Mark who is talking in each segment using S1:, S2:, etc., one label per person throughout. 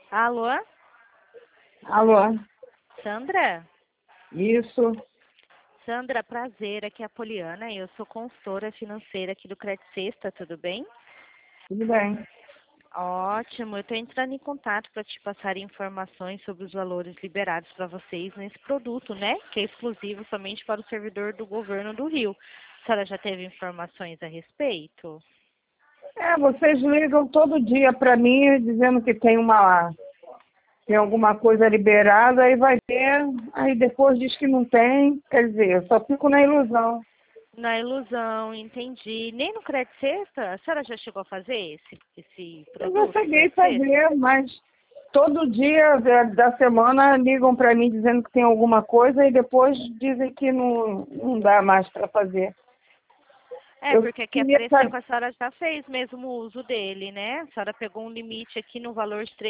S1: Alô,
S2: Alô,
S1: Sandra?
S2: isso,
S1: Sandra, prazer, aqui é a Poliana, eu sou consultora financeira aqui do Credit Sexta, tudo bem?
S2: tudo bem.
S1: Ótimo, eu estou entrando em contato para te passar informações sobre os valores liberados para vocês nesse produto, né? Que é exclusivo somente para o servidor do governo do Rio. A senhora já teve informações a respeito?
S2: Vocês ligam todo dia para mim dizendo que tem alguma coisa liberada, aí vai ver, aí depois diz que não tem, quer dizer, eu só fico na ilusão.
S1: Na ilusão, entendi. Nem no Credit Sexta? A senhora já chegou a fazer esse
S2: Eu já
S1: produto,
S2: cheguei a
S1: Credit Sexta?
S2: fazer, mas todo dia da semana ligam para mim dizendo que tem alguma coisa e depois dizem que não dá mais para fazer.
S1: É,
S2: Eu
S1: porque aqui
S2: queria
S1: apareceu
S2: saber,
S1: que a senhora já fez mesmo o uso dele, né? A senhora pegou um limite aqui no valor de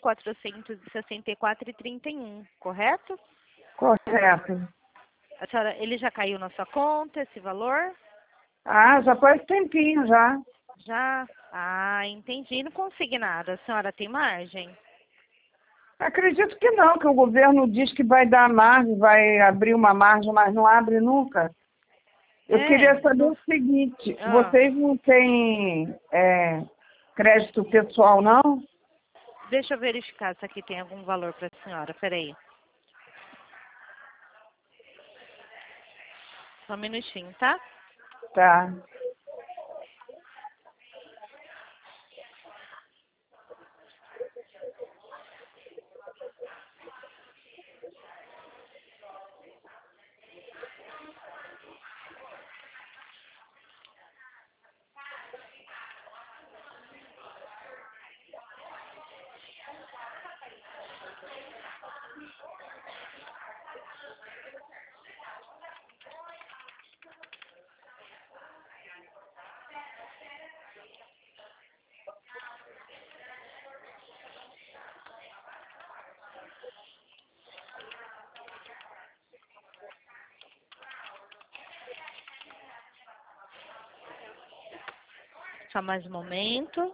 S1: 3.464,31, correto?
S2: correto.
S1: A senhora, ele já caiu na sua conta, esse valor?
S2: Ah, já faz tempinho já.
S1: Já? Ah, entendi. No consignado, a senhora tem margem?
S2: Acredito que não, que o governo diz que vai dar margem, vai abrir uma margem, mas não abre nunca. Eu
S1: É,
S2: queria saber
S1: não...
S2: o seguinte,
S1: Ah,
S2: vocês não têm crédito pessoal, não?
S1: deixa eu verificar se aqui tem algum valor para a senhora. Peraí, só um minutinho, tá?
S2: Tá.
S1: Só mais um momento.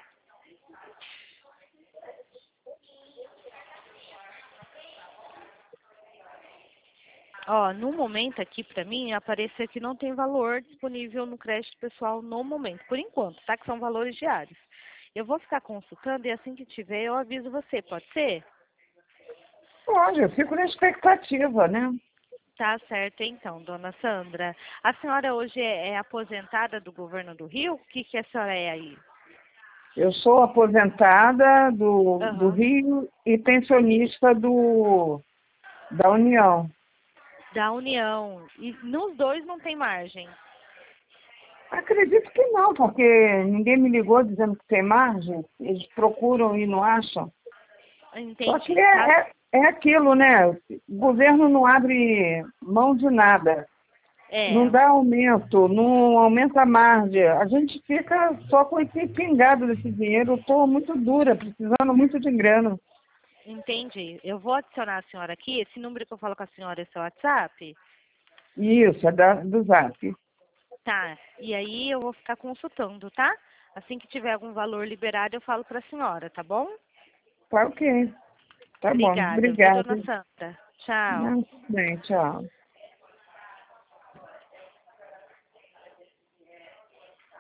S1: Ó, no momento aqui para mim apareceu que não tem valor disponível no crédito pessoal no momento, por enquanto, tá? Que são valores diários. Eu vou ficar consultando e assim que tiver eu aviso você, pode ser?
S2: Pode, eu fico na expectativa, né?
S1: Tá certo então, dona Sandra. A senhora hoje é aposentada do governo do Rio? O que que a senhora é aí?
S2: Eu sou aposentada do
S1: Aham.
S2: Rio e pensionista da União.
S1: Da União. E nos dois não tem margem.
S2: Acredito que não, porque ninguém me ligou dizendo que tem margem. Eles procuram e não acham. Só que
S1: Entendi, tá?
S2: é aquilo, né? O governo não abre mão de nada. Não
S1: É,
S2: dá aumento, não aumenta a margem. A gente fica só com esse pingado desse dinheiro. Estou muito dura, precisando muito de grana.
S1: entendi. Eu vou adicionar a senhora aqui. Esse número que eu falo com a senhora é seu WhatsApp?
S2: Isso, é do Zap.
S1: Tá. E aí eu vou ficar consultando, tá? Assim que tiver algum valor liberado, eu falo para a senhora, tá bom?
S2: Tá ok. Tá bom.
S1: Obrigada, viu, dona
S2: Obrigada.
S1: Sandra? Tchau.
S2: Não, bem, tchau.